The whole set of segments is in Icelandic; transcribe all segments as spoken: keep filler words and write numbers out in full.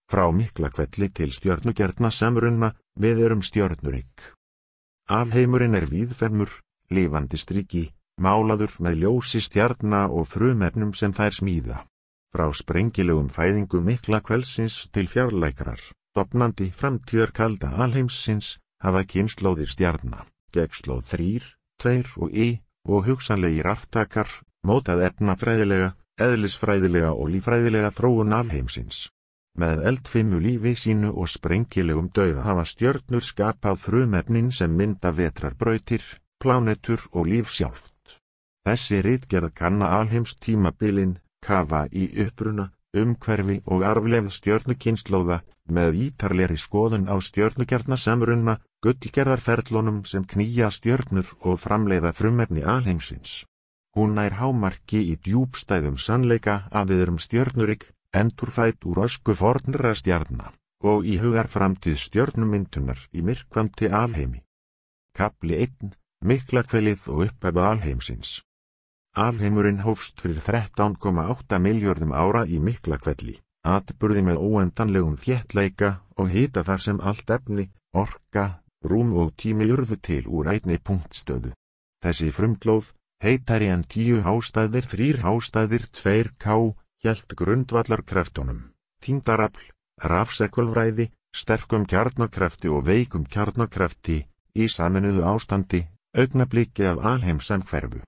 frá Miklahvelli til stjörnugjarna samruna, við erum stjörnurík. Alheimurinn er víðfeðmur, lifandi striki, málaður með ljósi stjarna og frumefnum sem þær smíða. Frá sprengilegum fæðingum Miklahvellsins til fjarlækrar, dofnandi framtíðar kalda alheimsins, hafa kynslóðir stjarna, gegnslóð þrír, tveir og í, og hugsanlegir arftakar, mótað efnafræðilega, eðlisfræðilega og líffræðilega þróun alheimsins. Með eldfimu lífi sínu og sprengilegum dauða hafa stjörnur skapað frumefnin sem mynda vetrarbrautir, plánetur og líf sjálft. Þessi ritgerð kanna alheimstímabilin, kafa í uppruna, umhverfi og arfleifð stjörnukynslóða með ítarlegri skoðun á stjörnugjarnasamruna, gullgerðarferlunum sem knýja stjörnur og framleiða frumefni alheimsins. Hún nær hámarki í djúpstæðum sannleika að við erum stjörnurík, endurfædd úr ösku fornra stjarna, og í hugarframtíð stjörnumyndunar í myrkvamti alheimi. Kafli einn, Miklahvellið og upphaf alheimsins. Alheimurinn hófst fyrir þrettán komma átta milljörðum ára í Miklahvelli, atburði með óendanlegum þéttleika og hita þar sem allt efni, orka, rúm og tími urðu til úr einni punktstöðu. Þessi frumglóð, heitari en tíu hástæðir, þrír hástæðir, tveir ká, hélt grundvallarkreftunum, þyngdarafl, rafsegulfræði, sterkum kjarnakrafti og veikum kjarnakrafti, í sameinuðu ástandi, augnabliki af alheimsamhverfu.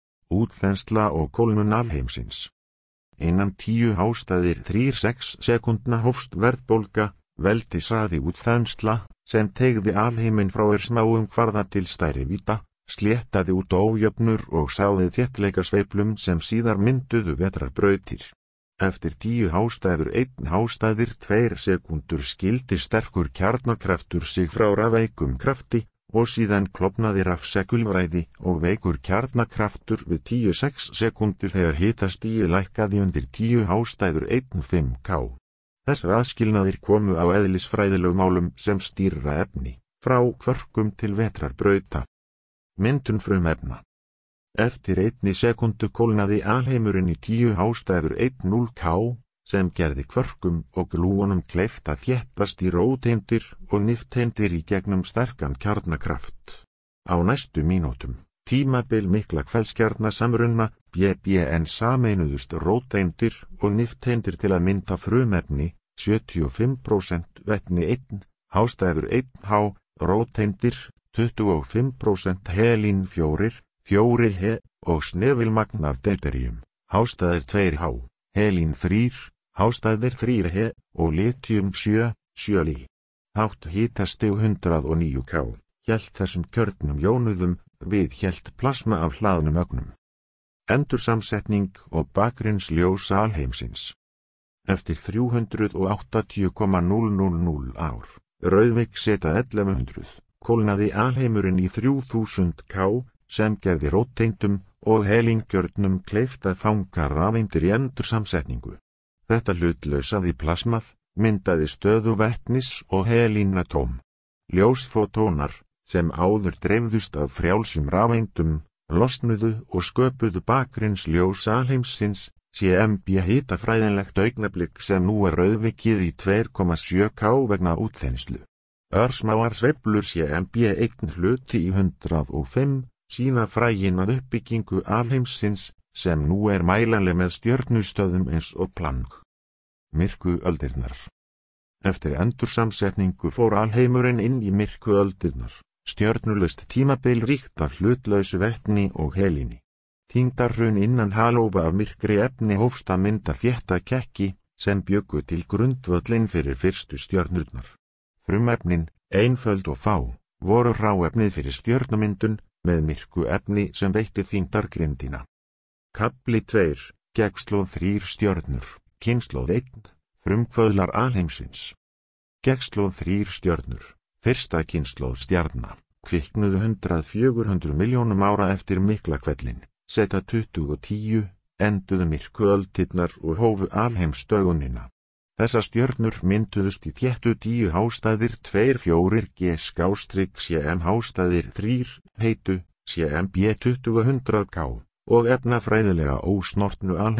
Útþensla og kólnun alheimsins. Innan tíu hástæðir þrír sex sekúndna hófst verðbólga, veldishraði útþensla, sem teygði alheiminn frá er smáum kvarða til stærri víta, sléttaði út ójöfnur og sáði þéttleikasveiflum sem síðar mynduðu vetrarbrautir. Eftir tíu hástæður einn hástæðir tveir sekúndur skildi sterkur kjarnakraftur sig frá rafveikum krafti og síðan klofnaði rafsegulfræði og veikur kjarnakraftur við tíu sex sekúndur þegar hitastigi lækkaði undir tíu hástæður einn fimm ká. Þessar aðskilnaðir komu á eðlisfræðilegum málum sem stýra efni, frá kvörkum til vetrarbrauta. Myndun frumefna. Eftir einni sekúndu kólnaði alheimurinn í tíu hástæður einn núll ká, sem gerði kvörkum og glúonum kleift að þéttast í róteindir og nifteindir í gegnum sterkan kjarnakraft. Á næstu mínútum, tímabil Miklahvellskjarnasamruna, B B N sameinuðust róteindir og nifteindir til að mynda frumefni, sjötíu og fimm prósent vetni einn, hástæður einn há, róteindir, tuttugu og fimm prósent helín fjórir, fjórir he, og snefilmagn af deuterium, hástæðir tveir há, helín þrír, hástæðir þrír he, og litium sjö, sjö lí. Hátt hitastig hundrað og níu ká, hélt þessum kjörnum jónuðum, við hélt plasma af hlaðnum ögnum. Endursamsetning og bakgrunnsljós alheimsins. Eftir þrjú hundruð áttatíu komma núll núll núll ár, Rauðvik seta ellefu hundruð, kólnaði alheimurinn í þrjú þúsund ká, sem gerði róteindum og helingjörnum kleift að fanga rafeindir í endursamsetningu. Þetta hlutlausaði plasmað, myndaði stöðu vetnis og helínatóm. Ljósfotónar, sem áður dreifðust af frjálsum rafeindum, losnuðu og sköpuðu bakgrunnsljós alheimsins, C M B hitafræðinlegt augnablik sem nú er rauðvikið í tvö komma sjö ká vegna útþenslu. Örsmáar sveiflur C M B einn hluti í hundrað og fimm, sína frægin að uppbyggingu alheimsins, sem nú er mælanleg með stjörnustöðum eins og Planck. Myrkuöldirnar. Eftir endursamsetningu fór alheimurinn inn í myrkuöldirnar, stjörnulaust tímabil ríkt af hlutlausu vetni og helíni. Þyngdarhrun innan halófa af myrkri efni hófst að mynda þétta kekki, sem bjuggu til grundvöllin fyrir fyrstu stjörnurnar. Frumefnin, einföld og fá, voru hráefnið fyrir stjörnumyndun, með myrku efni sem veitti þyngdargrindina. Kafli tveir, gegnslóð þrír stjörnur, kynslóð einn, frumkvöðlar alheimsins. Gegnslóð þrír stjörnur, fyrsta kynslóð stjarna, kviknuðu hundrað fjögur hundruð milljónum ára eftir Miklahvellin, seta tuttugu og tíu, enduðu myrkuöldirnar og hófu alheimsdögunina. Þessar stjörnur mynduðust í þéttu tíu hástæðir tveir fjórir G skástrik C M hástæðir þrír, heitu, C M B tuttugu hundrað ká, og efnafræðilega ósnortnu alheimi,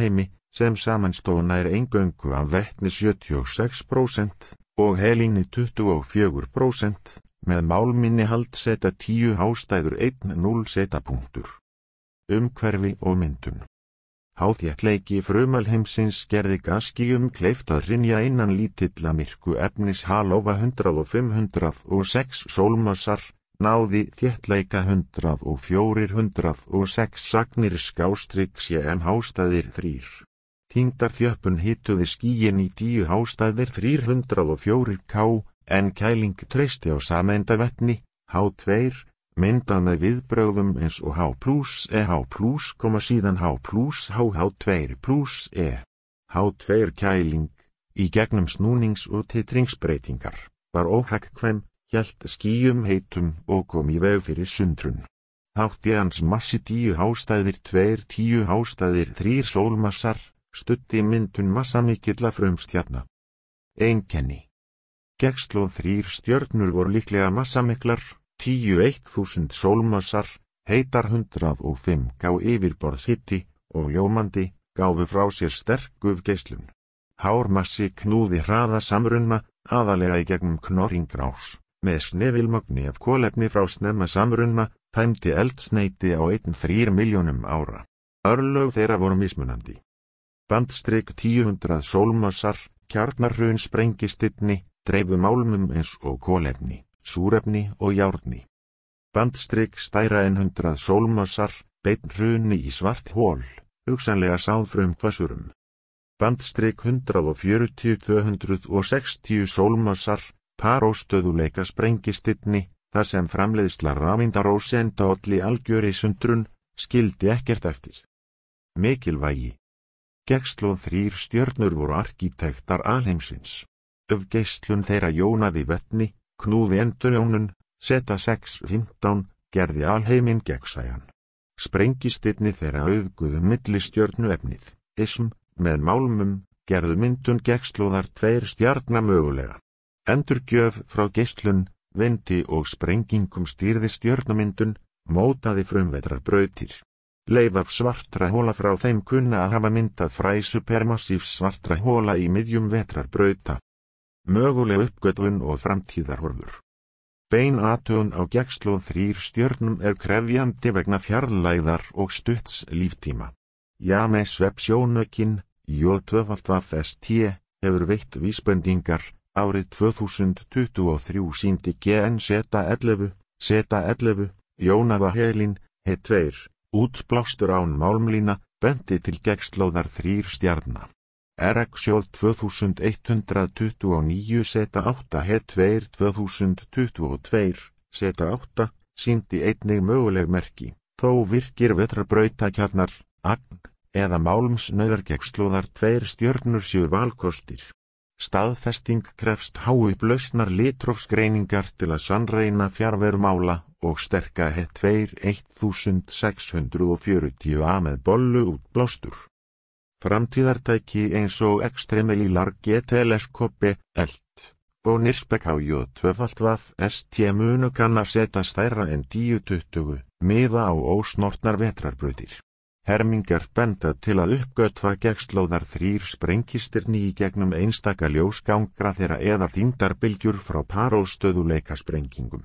sem samanstóð nær eingöngu af vetni sjötíu og sex prósent og helíni tuttugu og fjögur prósent, með málminnihald seta tíu hástæður einn núll setapunktur. Umhverfi og myndun. Háþéttleiki frumalheimsins gerði gaskíum kleift að hrynja innan lítilla myrku efnis halófa hundrað og fimm hundrað og sex sólmassar, náði þéttleika hundrað og fjórir hundrað og sex sagnir skástrik cm hástæðir þrír. Þyngdarþjöppun hituði skýin í tíu hástæðir þrír hundrað og fjórir K, en kæling treysti á sameindavetni, H tvö, myndað með viðbrögðum eins og H plus E H plus, síðan H plus H H tvö plus E. H tvö kæling, í gegnum snúnings- og titringsbreytingar, var óhagkvæm, hélt skýjum heitum og kom í veg fyrir sundrun. Þátti hans massi tíu hástæðir tveir tíu hástæðir þrír sólmassar, studdi myndun massamikilla frumstjarna. Einkenni. Gegnslóð þrír stjörnur voru líklega massamiklar, tíu eitt þúsund sólmassar, heitar hundrað og fimm K yfirborðshiti og ljómandi, gáfu frá sér sterk gufgeislun. Hár massi knúði hraða samrunna, aðalega í gegnum knorringrás, með snefilmagni af kolefni frá snemma samrunna, tæmdi eldsneyti á einn þrír milljónum ára. Örlög þeirra voru mismunandi. Bandstrik tíu hundrað sólmassar, kjarnarhrun sprengistinni, dreifu málmum eins og kolefni, súrefni og járni. Bandstrik stærra en hundrað sólmassar, beinn hruni í svart hól, hugsanlega sáðfrum hvassurum. Bandstrik hundrað og fjörutíu tvö hundruð og sextíu sólmassar, paróstöðuleika sprengistinni, þar sem framleiðsla rafeindaróseinda olli algjöri sundrun, skildi ekkert eftir. Mikilvægi. Gegnslóð þrír stjörnur voru arkitektar alheimsins. Öfgeislun þeirra jónaði vetni, knúði endurjónun, seta sex fimmtán, gerði alheiminn gegnsæjan. Sprengistinni þeirra auðguðu millistjörnu efnið, ism, með málmum, gerðu myndun gegnslóðar tveir stjarna mögulega. Endurgjöf frá geislun, vindi og sprengingum stýrði stjörnumyndun, mótaði frumvetrarbrautir. Leifar svartra hóla frá þeim kunna að hafa myndað fræ supermassívs svartra hóla í miðjum vetrarbrauta. Möguleg uppgötvun og framtíðarhorfur. Bein athugun á gegnslóð þrír stjörnum er krefjandi vegna fjarlægðar og stutts líftíma. James Webb sjónaukin, J tvö S T, hefur veitt vísbendingar, árið tvö þúsund tuttugu og þrjú sýndi G N Z ellefu, Z ellefu, jónaða helín, H tvö, útblástur án málmlína, benti til gegnslóðar þrír stjarna. R X J tvö þúsund hundrað tuttugu og níu Z átta H tvö tvö þúsund tuttugu og tvö, Z átta, sýndi einnig möguleg merki, þó virkir vetrarbrautakjarnar, agn, eða málmsnauðargegnslóðar tveir stjörnur séu valkostir. Staðfesting krefst háupplausnar litrófsgreiningar til að sannreina fjarverumála og sterka H tvö þúsund sex hundruð fjörutíu A með bollu útblástur. Framtíðartæki eins og Extremely Large Telescope, E L T, og Nirsbeck J tvö S T munu kanna seta stærra en tíu tuttugu, miða á ósnortnar vetrarbrautir. Hermingar benda til að uppgötva gegnslóðar þrír sprengistirni í gegnum einstaka ljósgangra þeirra eða þyngdarbylgjur frá paróstöðuleika sprengingum.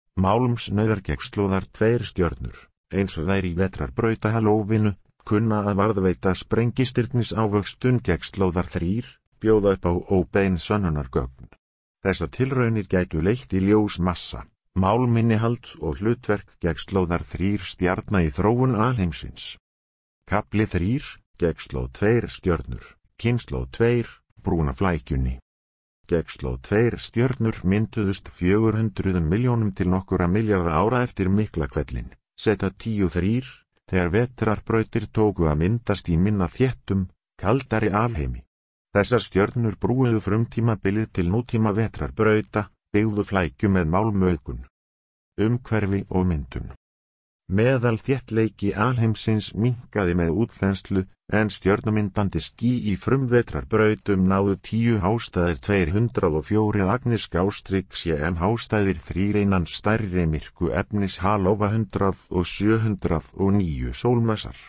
Málmsnauðargegnslóðar tveir stjörnur, eins og þær í vetrarbrautahalófinu, kunna að varðveita sprengistirnis ávöxtun gegnslóðar þrír, bjóða upp á óbein sönnunargögn. Þessar tilraunir gætu leitt í ljós massa, málminnihald og hlutverk gegnslóðar þrír stjarna í þróun alheimsins. Kapli þrír, gegnslóð tveir stjörnur, kynslóð tveir, brúna flækjunni. Gegnslóð tveir stjörnur mynduðust fjögur hundruð milljónum til nokkura milljarða ára eftir Miklahvellinn, seta tíu þrír, þegar vetrarbrautir tóku að myndast í minna þéttum, kaldari alheimi. Þessar stjörnur brúuðu frumtímabilið til nútíma vetrarbrauta, byggðu flækju með málmauðgun. Umhverfi og myndun. Meðal þéttleiki alheimsins minnkaði með útþenslu, en stjörnumyndandi ský í frumvetrarbrautum náðu tíu hástæðir tvö hundruð og fjórir agnis skástrik cm hástæðir þrír innan stærri myrku efnis halófa hundrað og sjö hundruð og níu sólmassar.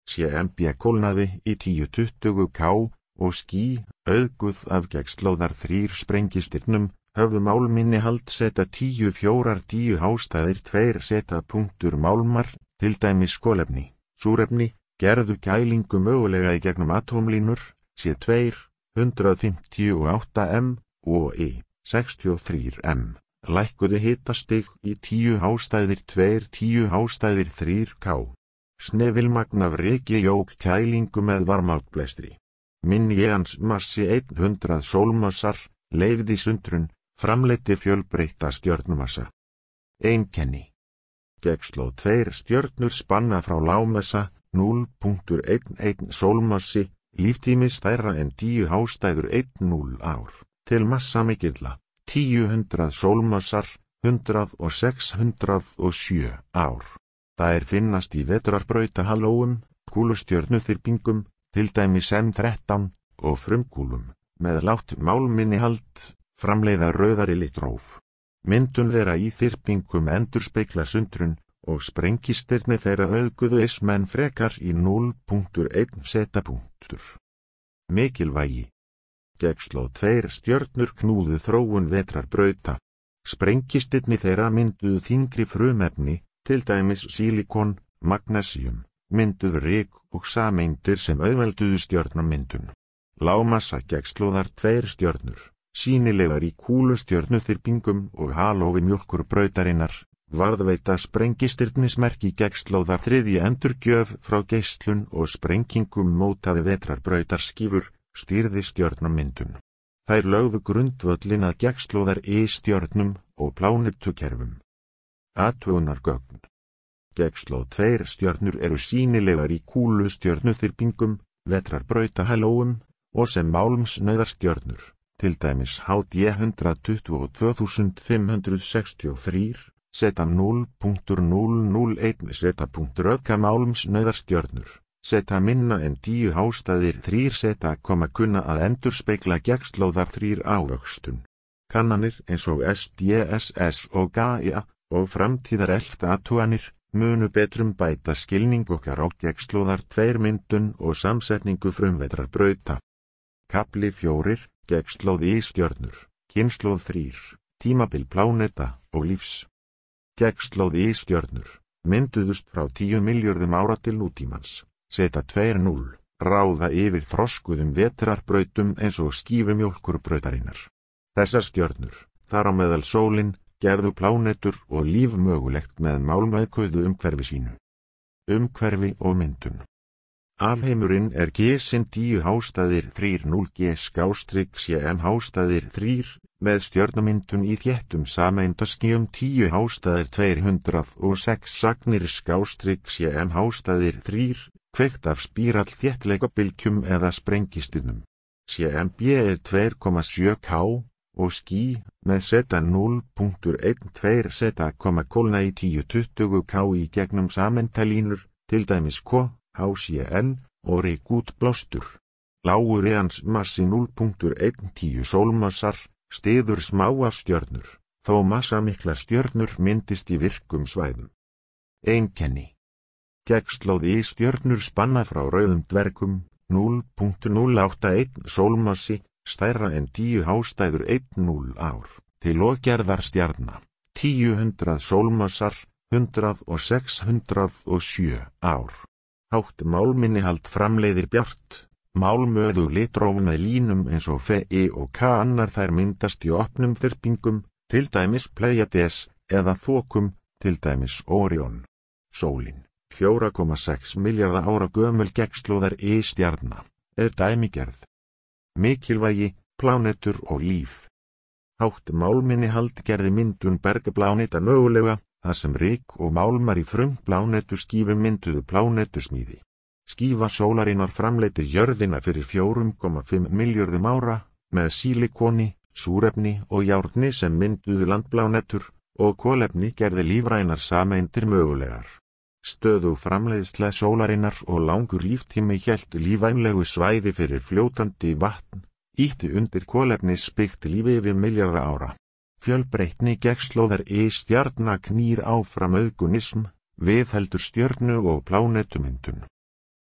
C M B kólnaði í tíu tuttugu K og ský, auðguð af gegnslóðar þrír sprengistirnum, höfðu málminnihald seta tíu fjórar tíu hástæðir tveir seta punktur málmar, til dæmis kolefni, súrefni, gerðu kælingu mögulega í gegnum atómlínur, C tvö, hundrað fimmtíu og átta M og E, sextíu og þrír M, lækkuðu hitastig í tíu hástæðir tveir tíu hástæðir þrír K. Snefilmagn af ryki jók kælingu með varmaútblæstri. Minni-Jans massi hundrað sólmassar, leyfði sundrun, framleiddi fjölbreytta stjörnumassa. Einkenni. Gegnslóð tveir stjörnur spanna frá lágmassa, núll komma einn sólmassi, líftími stærra en tíu hástæður einn núll ár, til massamikilla, tíu hundrað sólmassar, hundrað og sex hundrað og sjö ár. Þær finnast í vetrarbrautahalóum, kúlustjörnuþyrpingum, til dæmis M þrettán, og frumkúlum, með lágt málminnihald, framleiða rauðari litróf. Myndun þeirra í þyrpingum endurspeglar sundrun og sprengistirni þeirra auðguðu ismenn frekar í núll komma einn setapunktur. Mikilvægi. Gegnslóð tveir stjörnur knúðu þróun vetrarbrauta. Sprengistirni þeirra mynduðu þyngri frumefni, til dæmis sílikon, magnesium, mynduðu ryk og sameindir sem auðvelduðu stjörnumyndun. Lágmassa gegnslóðar tveir stjörnur, sýnilegar í kúlustjörnuþyrpingum og halófi mjólkurbrautarinnar, varðveita sprengistirnismerki gegnslóðar þriðja endurgjöf frá geislun og sprengingum mótaði vetrarbrautarskífur, stýrði stjörnumyndun. Þær lögðu grundvöllin að gegnslóðar E-stjörnum og plánetukerfum. Athugunargögn. Gegnslóð tveir stjörnur eru sýnilegar í kúlustjörnuþyrpingum, vetrarbrautahalóum og sem málmsnauðarstjörnur, til dæmis H D hundrað tuttugu og tvö þúsund fimm hundruð sextíu og þrír, seta núll komma núll núll einn setapunktur öfka málmsnauðarstjörnur, seta minna en tíu hástæðir þrír seta koma kunna að endurspegla gegnslóðar þrír ávöxtun. Kannanir eins og S D S S og Gaia og framtíðar elfta athuganir munu betrum bæta skilning okkar á gegnslóðar tveir myndun og samsetningu frumvetrarbrauta. Kafli fjórir, gegnslóð E-stjörnur, kynslóð þrír, tímabil pláneta og lífs. Gegnslóð E-stjörnur, mynduðust frá tíu milljörðum ára til nútímans, seta tvö núll, ráða yfir þroskuðum vetrarbrautum eins og skífumjólkurbrautarinnar. Þessar stjörnur, þar á meðal sólin, gerðu plánetur og líf mögulegt með málmauðkuðu umhverfi sínu. Umhverfi og myndun. Alheimurinn er gesinn tíu hástæðir þrír núll G skástrik C M hástæðir þrír, með stjörnumyndun í þéttum sameindaskíum tíu hástæðir tvö hundruð og sex sagnir skástrik C M hástæðir þrír, kveikt af spírall þéttleikabylgjum eða sprengistirnum. C M B er tvö komma sjö K og ský, með seta núll komma einn tveir seta koma kólna í tíu tuttugu K í gegnum sameindalínur, til dæmis K, H C N og rykútblástur. Lágur eans massi núll komma einn tíu sólmassar, stiður smáar stjörnur, þó massamiklar stjörnur myndist í virkum svæðum. Einkenni. Gegnslóð E-stjörnur spanna frá rauðum dvergum, núll komma núll átta einn sólmassi, stærra en tíu hástæður einn núll ár, til ógerðar stjarna, tíu hundrað sólmassar, hundrað og sex hundrað og sjö ár. Hátt málminnihald framleiðir bjart, málmöðu litróf með línum eins og Fe og K annar þær myndast í opnum þyrpingum, til dæmis Pleiades, eða þokum, til dæmis Orion. Sólin, fjóra komma sex milljarða ára gömul gegnslóðar E-stjarna, er dæmigerð. Mikilvægi, plánetur og líf. Hátt málminnihald gerði myndun bergpláneta mögulega, þar sem ryk og málmar í frumplánetuskífum mynduðu plánetusmíði. Skífa sólarinnar framleiddi jörðina fyrir fjóra komma fimm milljörðum ára, með sílikoni, súrefni og járni sem mynduðu landplánetur, og kolefni gerði lífrænar sameindir mögulegar. Stöðug framleiðsla sólarinnar og langur líftími hélt lífvænlegu svæði fyrir fljótandi vatn, ýtti undir kolefnisbyggt lífi yfir milljarða ára. Fjölbreytni gegnslóðar E-stjarna knýr áfram auðgunism, viðheldur stjörnu og plánetumyndun.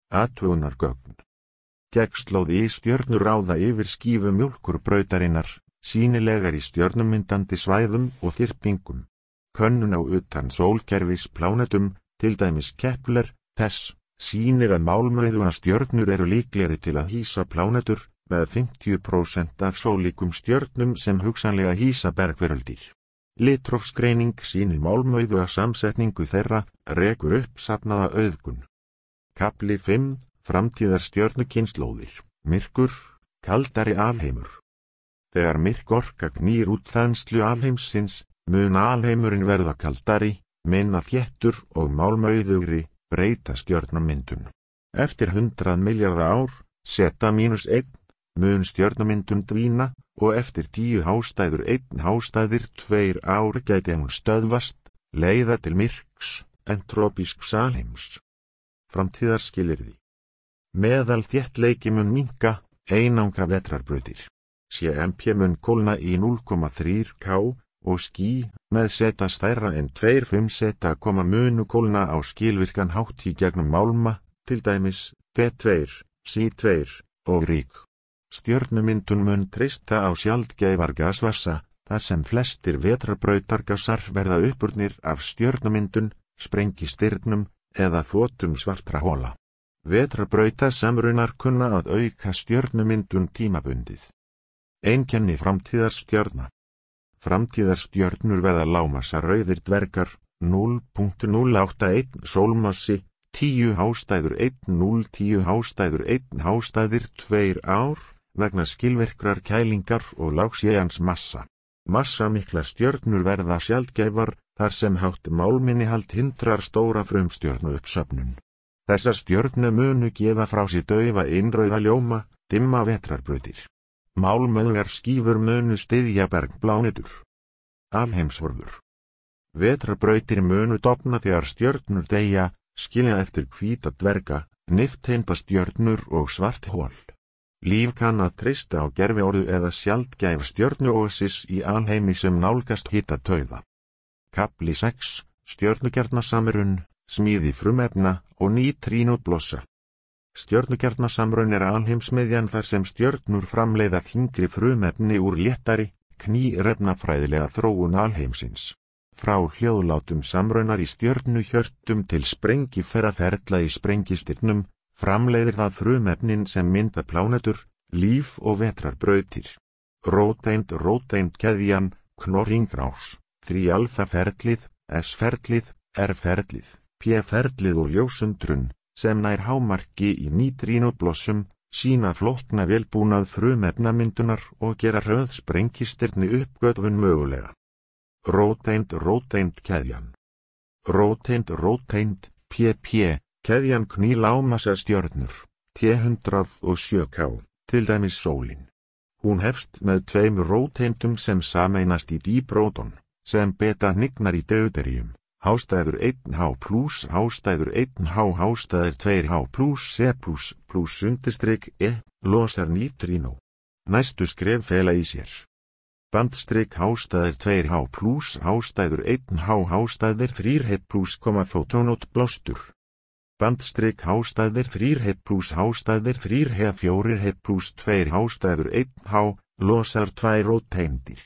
Athugunargögn. Geggslóð í stjörnur ráða yfir skífu mjólkurbrautarinnar, sýnilegar í stjörnumyndandi svæðum og þyrpingum. Könnun á utan sólkerfis plánetum, til dæmis Kepler, þess, sýnir að málmauðuna stjörnur eru líklegri til að hýsa plánetur, með fimmtíu prósent af sólíkum stjörnum sem hugsanlega hýsa bergveröldir. Litrófsgreining sýnir málmauðu að samsetningu þeirra, rekur upp safnaða auðgun. Kafli fimm. Framtíðar stjörnukynslóðir, myrkur, kaldari alheimur. Þegar myrk orka knýr út þenslu alheimsins, mun alheimurinn verða kaldari, minna þéttur og málmauðugri, breyta stjörnumyndun. Eftir hundrað milljarða ár, zeta mínus einn, mun stjörnumyndun dvína, og eftir tíu hástæður einn hástæðir tveir ár gæti hún stöðvast, leiða til myrks, entrópísks alheims. Framtíðarskilyrði. Meðal þéttleiki mun minnka, einangra vetrarbrautir. C M P mun kólna í núll komma þrjú K og ský með zeta stærra en tvö komma fimm zeta koma munu kólna á skilvirkan hátt í gegnum málma, til dæmis P tvö, C tvö og rík. Stjörnumyndun mun treysta á sjaldgæfar gasvassa, þar sem flestir vetrarbrautargasar verða uppurnir af stjörnumyndun, sprengistirnum eða þotum svartra hola. Vetrarbrautasamrunar kunna að auka stjörnumyndun tímabundið. Einkenni framtíðarstjörna. Framtíðarstjörnur verða lágmassa rauðir dvergar, núll komma núll átta einn sólmassi, tíu hástæður einn núll tíu hástæður einn hástæðir tveir ár, vegna skilvirkrar kælingar og lágsjæjans massa. Massamiklar stjörnur verða sjaldgæfar, þar sem hátt málminnihald hindrar stóra frumstjörnu uppsöfnun. Þessar stjörnu munu gefa frá sér daufa innrauða ljóma, dimma vetrarbrautir. Málmauðugar skífur munu styðja bergplánetur. Alheimshorfur. Vetrarbrautir munu dofna þegar stjörnur deyja, skilja eftir hvíta dverga, nifteindar stjörnur og svart hol. Líf kann að treysta á gerviorðu eða sjaldgæf stjörnuósis í alheimi sem nálgast hita tauða. Kafli sex. Stjörnukjarnasamrun, smíði frumefna og nýtrínóblossa. Stjörnukjarnasamrun er alheimsmiðjan þar sem stjörnur framleiða þyngri frumefni úr léttari, knýrefnafræðilega þróun alheimsins. Frá hljóðlátum samrunar í stjörnuhjörtum til sprengiferraferla í sprengistirnum, framleiðir það frumefnin sem mynda plánetur, líf og vetrarbrautir. Róteind róteind keðjan, knorringrás, þríalfaferlið, S-ferlið, R-ferlið, P-ferlið og ljósundrun, sem nær hámarki í nýtrínóblossum, sína flókna velbúnað frumefnamyndunar og gera röð sprengistirni uppgötvun mögulega. Róteind róteind keðjan. Róteind róteind, P P, keðjan knýr lágmassa stjörnur, T hundrað og sjö K, til dæmis sólin. Hún hefst með tveimur róteindum sem sameinast í dýpróton, sem beta hnignar í deuterium, hástæður einn H plus, hástæður einn H, hástæður tveir H plus, C plus, plus undirstrik E, losar nýtrínó. Næstu skref fela í sér. Bandstrik hástæður tveir H plus, hástæður einn H, hástæður þrír H plus, fótónót blástur. Bandstrik hástæður þrír H plus, hástæður þrír H, fjórir H plus, tveir hástæður einn H, losar tvær róteindir.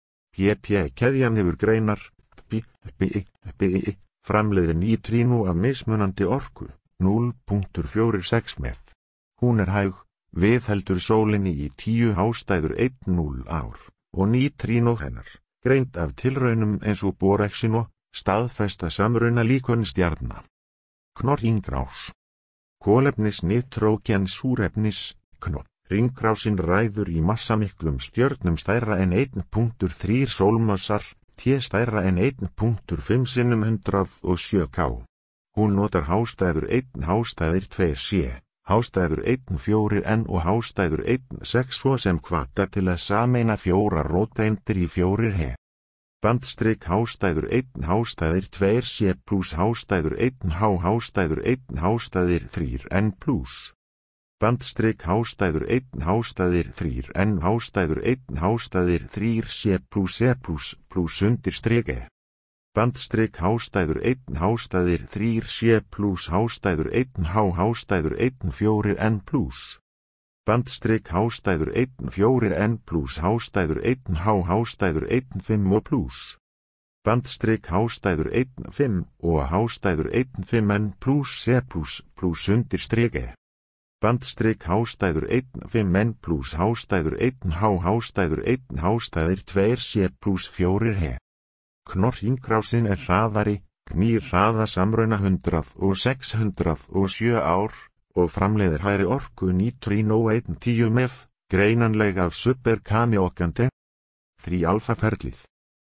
P P keðjan hefur greinar, P, P, P, framleiðir nýtrínó af mismunandi orku, núll komma fjögur sex mef. Hún er hæg, viðheldur sólinni í tíu hástæður einn núll ár, og nýtrínó hennar, greint af tilraunum eins og borexino, staðfesta samruna líkön stjarna. Knorringrás. Kolefnis nitrógen súrefnis, knor. Ringrásin ræður í massamiklum stjörnum stærra en einn komma þrír sólmassar, T stærra en einn komma fimm sinnum hundrað og sjö K. Hún notar hástæður einn hástæðir tveir C, hástæður einn fjórir N og hástæður einn sex svo sem hvata til að sameina fjórar róteindir í fjórir H. Bandstrik hástæður einn hástæðir tveir C plus hástæður einn H hástæður einn hástæðir þrír N plus. Bandstrik hástæður einn hástæðir þrír N hástæður einn hástæðir þrír C plus E plus plus undirstrik E. bandstrik hástæður einn hástæðir þrír sé pluss hástæður einn há hástæður einn fjórir n pluss. Bandstrik hástæður einn fjórir n pluss hástæður einn há hástæður einn fimm og pluss. Bandstrik hástæður einn fimm og hástæður einn fimm n pluss c pluss pluss undir strik e. Bandstrik hástæður einn fimm n pluss hástæður einn há hástæður einn hástæðir tveir c pluss fjórir he. Knorringrásin er hraðari, knýr hraða samrauna hundrað og sex hundrað og sjö ár og framleiðir hægri orku nítrín og einn tíu mef, greinanleg af superkamjókandi. Þrí alfaferlið.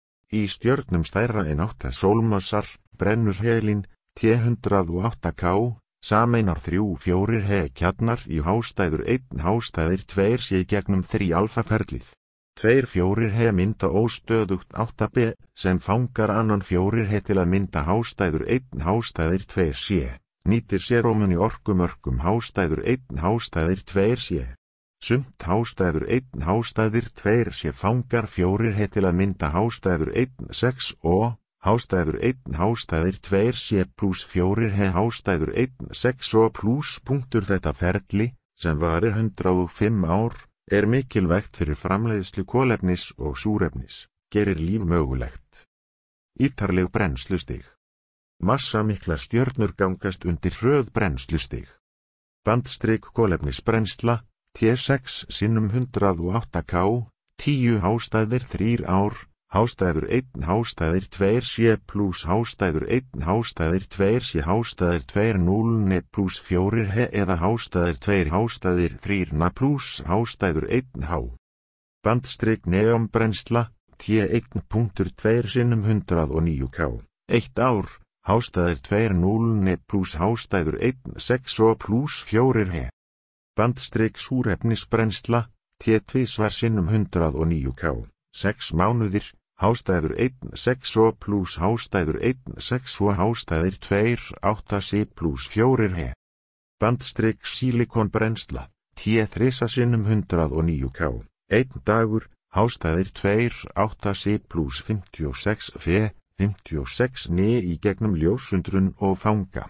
Í stjörnum stærra en átta sólmassar brennur helín T hundrað og átta K, sameinar þrjú fjórir he kjarnar í hástæður einn hástæðir tveir sé gegnum þrí alfaferlið. Tveir fjórir he mynda óstöðugt átta B sem fangar annan fjórir he til að mynda hástæður einn hástæðir tveir sé, nýtir sérómun í orkumörkum hástæður einn hástæðir tveir sé. Sumt hástæður einn hástæðir tveir sé fangar fjórir he til að mynda hástæður einn sex og hástæður einn hástæðir tveir sé pluss fjórir he hástæður einn sex og pluss punktur þetta ferli, sem varir hundrað og fimm ár, er mikilvægt fyrir framleiðslu kolefnis og súrefnis, gerir líf mögulegt. Ítarleg brennslustig. Massamiklar stjörnur gangast undir hröð brennslustig. Bandstrik kolefnisbrennsla, T sex sinnum hundrað og átta K, tíu hástæðir þrír ár, hástæður einn hástæðir tveir sé pluss hástæður einn hástæðir tveir sé hástæðir tveir núll ne pluss fjórir he eða hástæðir tveir hástæðir þrír na pluss hástæður einn há. Bandstrik neonbrennsla, T einn punktur tveir sinnum hundrað og níu K, eitt ár, hástæðir tveir núll ne pluss hástæður einn sex og pluss fjórir he. Bandstrik súrefnisbrennsla, T tvisvar sinnum hundrað og níu K, sex mánuðir, hástæður einn sex og pluss hástæður einn sex og hástæðir tveir átta C pluss fjórir he. Bandstrik sílikonbrennsla, T þrisvar sinnum hundrað og níu K, einn dagur, hástæðir tveir átta C pluss fimmtíu og sex fe, fimmtíu og sex ne í gegnum ljósundrun og fanga.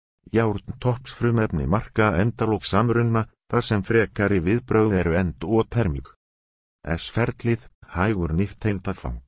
Járn toppsfrumefni marka endalok samrunna, þar sem frekari viðbrögð eru end og termík. S-ferlið, hægur nifteindafang.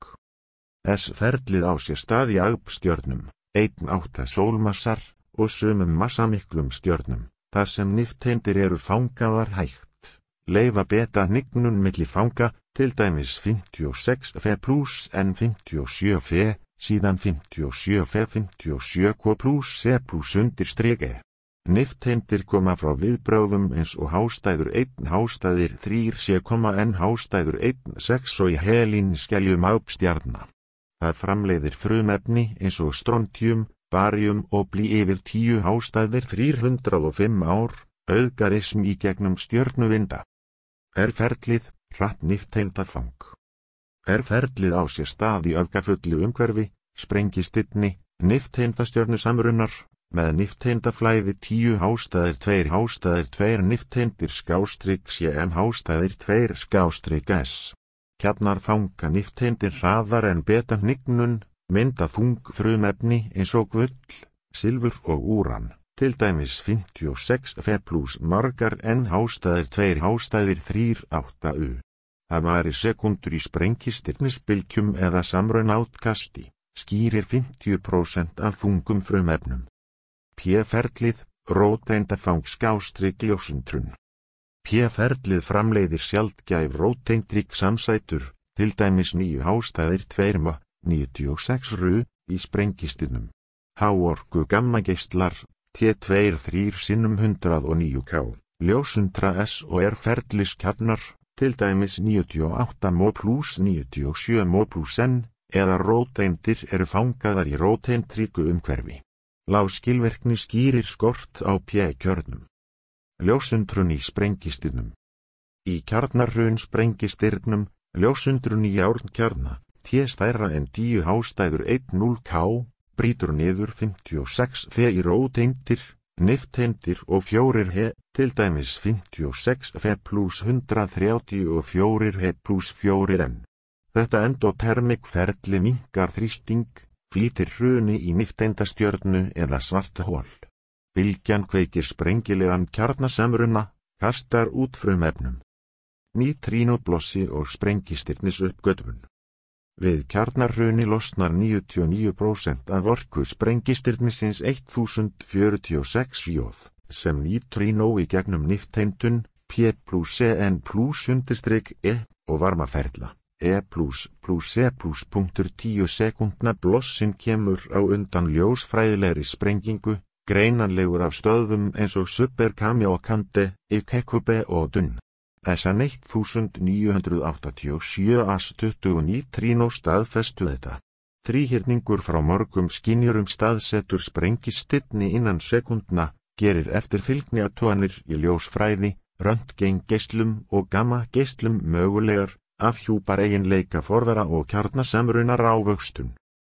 S-ferlið á sér stað í agbstjörnum, einn átta sólmassar og sumum massamiklum stjörnum, þar sem nifteindir eru fangaðar hægt. Leyfa beta hnignun milli fanga, til dæmis fimmtíu og sex fe pluss en fimmtíu og sjö fe, síðan fimmtíu og sjö fe fimmtíu og sjö K pluss C pluss undir strik E. Nifteindir koma frá viðbrögðum eins og hástæður einn hástæðir þrír sé koma en hástæður einn sex og í helín skeljum agbstjarna. Það framleiðir frumefni eins og strontium, barium og blý yfir tíu hástæðir þrjú hundruð og fimm ár, auðgarism í gegnum stjörnuvinda. Er ferlið, hratt nifteindafang. Er ferlið á sér stað í öfgafullu umhverfi, sprengistinni, nifteindastjörnusamrunnar, með nifteindaflæði tíu hástæðir tveir hástæðir tveir nifteindir skástrik cm hástæðir tveir skástrik s. Kjarnar fanga nifteindir hraðar en beta hnignun, mynda þung frumefni eins og gull, silfur og úran, til dæmis fimmtíu og sex fe pluss margar en hástæðir tveir hástæðir þrír átta u. Það væri sekundur í sprengistirnisbylgjum eða samrunautkasti, skýrir fimmtíu prósent af þungum frumefnum. P-ferlið, róteindafang skástrik ljósundrun. P-ferlið framleiðir sjaldgæf róteindrík samsætur, til dæmis níu hástæðir tveir M, níutíu og sex ru, í sprengistinum. Háorku gammageislar, T tveir þrír sinnum hundrað og níu K, ljósundra S og er ferliskjarnar, til dæmis níutíu og átta M pluss níutíu og sjö M pluss N, eða róteindir eru fangaðar í róteindríku umhverfi. Lág skilvirkni skýrir skort á P-kjörnum. Ljósundrun í sprengistirnum. Í kjarnarhrun sprengistirnum, ljósundrun í járnkjarna, T stærra en tíu hástæður eitt K, brýtur niður fimmtíu og sex fe í róteindir, nifteindir og fjórir he, til dæmis fimmtíu og sex fe pluss hundrað þrjátíu og fjórir he pluss fjórir N. Þetta endotermik ferli minnkar þrýsting, flýtir hruni í nifteindastjörnu eða svarta hol. Bylgjan kveikir sprengilegan kjarnasamruna, kastar út frumefnum. Nýtrínóblossi og sprengistirnis uppgötvun. Við kjarnarhruni losnar níutíu og níu prósent af orku sprengistirnisins þúsund fjörutíu og sex jóð, sem nýtrínó í gegnum nifteindun, P plus En plus undirstrik E og varmaferla, E plus plus E plus punktur tíu sekúndna blossin kemur á undan ljósfræðilegri sprengingu, greinanlegur af stöðvum eins og Superkamiokande, Ikekube og Dunn. S N þúsund níu hundruð áttatíu og sjö A S tuttugu nýtrínó staðfestu þetta. Þríhyrningur frá mörgum skynjurum staðsetur sprengistirni innan sekúndna, gerir eftirfylgni athuganir í ljósfræði, röntgengeislum og gamma-geislum mögulegar, afhjúpar eiginleika forvera og kjarnasamrunar ávöxtun.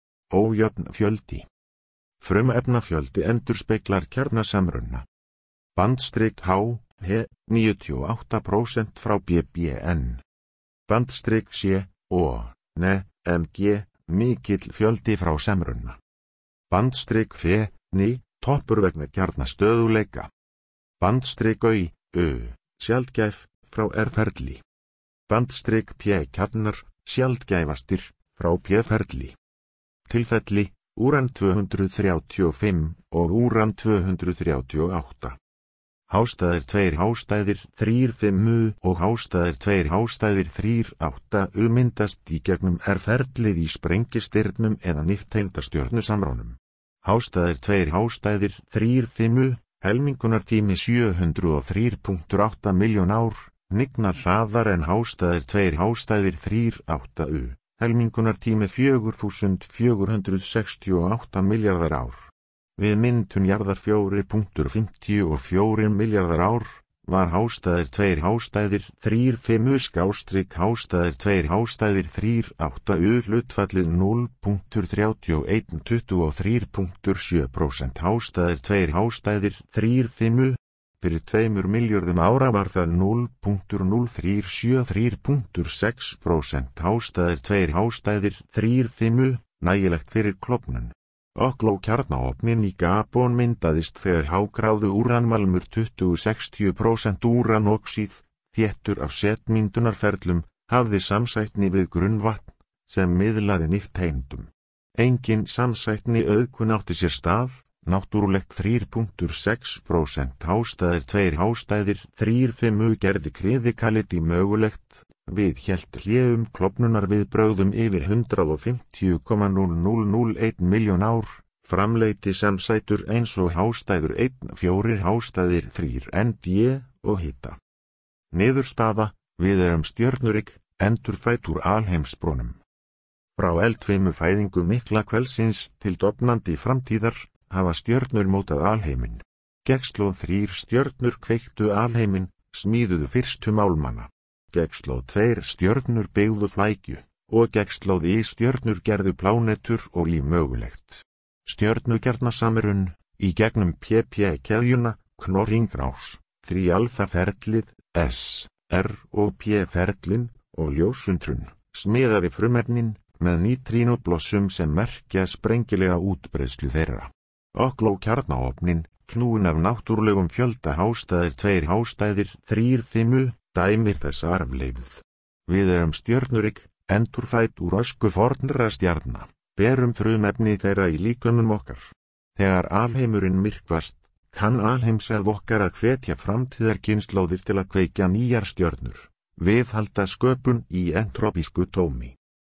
Ójöfn fjöldi. Frumefnafjöldi endurspeglar kjarnasamruna. Bandstrik H, He, níutíu og átta prósent frá B B N. Bandstrik C, O, Ne, M G, mikill fjöldi frá samruna. Bandstrik F, Ni, toppur vegna kjarnastöðuleika. Bandstrik Au, Ö, sjaldgæf, frá R-ferli. Bandstrik P kjarnar, sjaldgæfastir, frá P-ferli. Tilfelli, úran tvö hundruð þrjátíu og fimm og úran tvö hundruð þrjátíu og átta. Hástæðir tveir hástæðir þrír fimm U og hástæðir tveir hástæðir þrír átta U myndast í gegnum R-ferlið í sprengistirnum eða nifteindastjörnusamránum. Hástæðir tveir hástæðir þrír fimm U, helmingunartími sjö hundruð og þrjú komma átta milljón ár, nignar hraðar en hástæðir tveir hástæðir þrír átta U, helmingunartími fjögur þúsund fjögur hundruð sextíu og átta milljarðar ár. Við myndun jarðar fjórir komma fimmtíu og fjórir milljarðar ár, var hástæðir tveir hástæðir þrír fimm U skástrik hástæðir tveir hástæðir þrír átta U hlutfallið núll komma þrjátíu og eitt tuttugu og þrjú komma sjö prósent hástæðir tveir hástæðir þrír fimm U. Fyrir tveimur milljörðum ára var það núll komma núll þrjú sjö þrjú komma sex prósent hástæðir tveir hástæðir þrír fimm U, nægilegt fyrir klofnun. Okló kjarnaofnin í Gabon myndaðist þegar hágráðu úranmalmur tuttugu sextíu prósent úranoxíð, þéttur af setmyndunarferlum, hafði samsætni við grunnvatn, sem miðlaði nifteindum. Engin samsætni auðkun átti sér stað, náttúrulegt þrjú komma sex prósent hástæðir tveir hástæðir þrír fimm U gerði kriðikaliti mögulegt, við hélt hléum klofnunar við brögðum yfir hundrað og fimmtíu komma núll núll núll eitt milljón ár, framleiti samsætur eins og hástæður einn fjórir hástæðir þrír N D og hita. Niðurstaða, við erum stjörnurík, endurfætt úr alheimsbrunum. Frá eldfeimu fæðingu mikla kvelsins til dofnandi framtíðar, hafa stjörnur mótað alheiminn. Gegnslóð þrír stjörnur kveiktu alheiminn, smíðuðu fyrstu málmanna. Gegnslóð tveir stjörnur byggðu flækju, og gegnslóð í stjörnur gerðu plánetur og líf mögulegt. Stjörnugjarnasamrun, í gegnum P P-keðjuna, knorringrás, þrí alfa-ferlið, S, R og P-ferlin, og ljósundrun, smiðaði frumefnin, með nýtrínóblossum sem merkja sprengilega útbreiðslu þeirra. Okló kjarnaofnin, knúin af náttúrulegum fjölda hástæðir tveir hástæðir þrír fimm U, dæmir þess arfleifð. Við erum stjörnurík, endurfætt úr ösku fornra stjarna, berum frumefni þeirra í líkömum okkar. Þegar alheimurinn myrkvast, kann alheimsað okkar að hvetja framtíðarkynslóðir til að kveikja nýjar stjörnur, viðhalda sköpun í entropísku tómi.